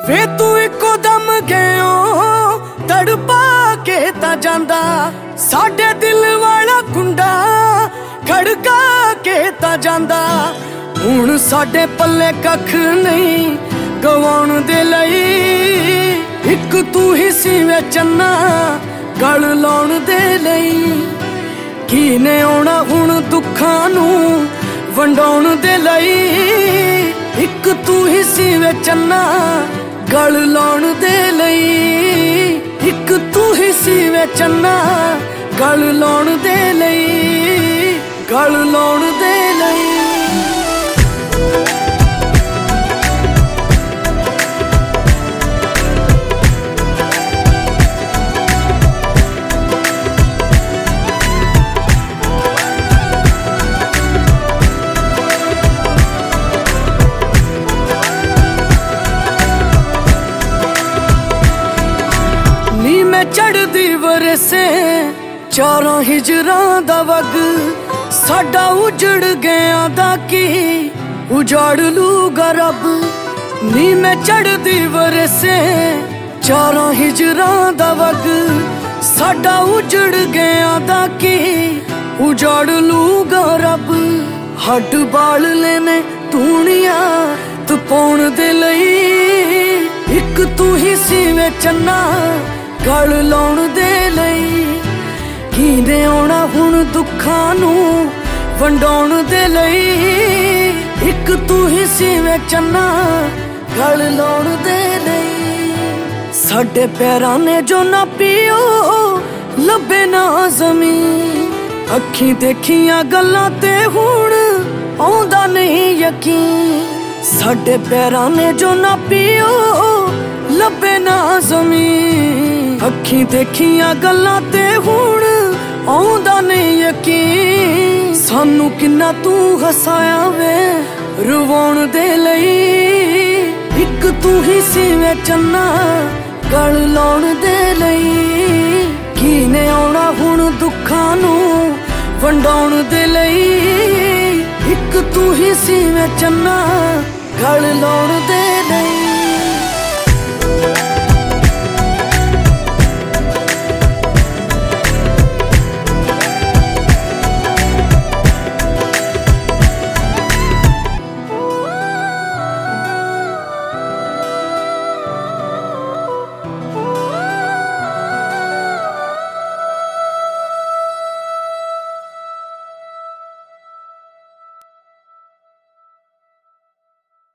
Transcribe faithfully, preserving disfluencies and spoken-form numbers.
ਵੇ ਤੂੰ ਇੱਕੋ ਦਮ ਗਿਓ ਤੜਪਾ ਕੇ ਤਾਂ ਜਾਂਦਾ, ਸਾਡੇ ਦਿਲ ਵਾਲਾ ਕੁੰਡਾ ਖੜਕਾ ਕੇ ਤਾਂ ਜਾਂਦਾ। ਹੁਣ ਸਾਡੇ ਪੱਲੇ ਕੱਖ ਨਹੀਂ ਗਵਾਉਣ ਦੇ ਲਈ, ਇੱਕ ਤੂੰ ਹੀ ਸੀ ਵੇ ਚੰਨਾ ਗਲ ਲਾਉਣ ਦੇ ਲਈ। ਕੀ ਨੇ ਆਉਣਾ ਹੁਣ ਦੁੱਖਾਂ ਨੂੰ ਵੰਡਾਉਣ ਦੇ ਲਈ, ਇੱਕ ਤੂੰ ਹੀ ਸੀ ਵੇ ਚੰਨਾ ਗਲ ਲਾਉਣ ਦੇ ਲਈ। ਇੱਕ ਤੂੰ ਹੀ ਸੀ ਵੇ ਚੰਨਾ ਗਲ ਲਾਉਣ ਦੇ ਲਈ, ਗਲ ਲਾਉਣ ਦੇ ਲਈ। ਮੈਂ ਚੜਦੀ ਵਰਸੇ ਚਾਰਾਂ ਹਿਜਰਾਂ ਦਾ ਵਗ, ਸਾਡਾ ਉਜੜ ਗਿਆ ਦਾ ਕੀ ਉਜਾੜ ਲੂਗਾ ਰੱਬ। ਨੀ ਮੈਂ ਚੜਦੀ ਵਰਸੇ ਚਾਰਾਂ ਹਿਜਰਾਂ ਦਾ ਵਗ, ਸਾਡਾ ਉਜੜ ਗਿਆ ਦਾ ਕੀ ਉਜਾੜ ਲੂਗਾ ਰੱਬ। ਹੱਡ ਬਾਲ ਲੈਨੇ ਧੂਣੀਆਂ ਤਪਾਉਣ ਦੇ ਲਈ, ਇੱਕ ਤੂੰ ਹੀ ਸੀ ਵੇ ਚੰਨਾ ਗਲ ਲਾਉਣ ਦੇ ਲਈ। ਕੀਨੇ ਆਉਣਾ ਹੁਣ ਦੁੱਖਾਂ ਨੂੰ ਵੰਡਾਉਣ ਦੇ ਲਈ, ਇੱਕ ਤੂੰ ਹੀ ਸੀ ਵੇ ਚੰਨਾ ਗਲ ਲਾਉਣ ਦੇ ਲਈ। ਸਾਡੇ ਪੈਰਾਂ ਨੇ ਜੋ ਨਾ ਪੀਓ ਲੱਭੇ ਨਾ ਜ਼ਮੀਨ, ਅੱਖੀਂ ਦੇਖੀਆਂ ਗੱਲਾਂ ਤੇ ਹੁਣ ਆਉਂਦਾ ਨਹੀਂ ਯਕੀਨ। ਸਾਡੇ ਪੈਰਾਂ ਨੇ ਜੋ ਨਾ ਪੀਓ ਲੱਭੇ ਨਾ ਜ਼ਮੀਨ, ਅੱਖੀਂ ਦੇਖੀਆਂ ਗੱਲਾਂ ਤੇ ਹੁਣ ਆਉਂਦਾ ਨਹੀਂ ਯਕੀਨ। ਸਾਨੂੰ ਕਿੰਨਾ ਤੂੰ ਹਸਾਇਆ ਵੇ ਰਵਾਉਣ ਦੇ ਲਈ, ਇੱਕ ਤੂੰ ਹੀ ਸੀ ਵੇ ਚੰਨਾ ਗਲ ਲਾਉਣ ਦੇ ਲਈ। ਕੀਨੇ ਆਉਣਾ ਹੁਣ ਦੁੱਖਾਂ ਨੂੰ ਵੰਡਾਉਣ ਦੇ ਲਈ, ਇੱਕ ਤੂੰ ਹੀ ਸੀ ਵੇ ਚੰਨਾ ਗਲ ਲਾਉਣ ਦੇ ਲਈ।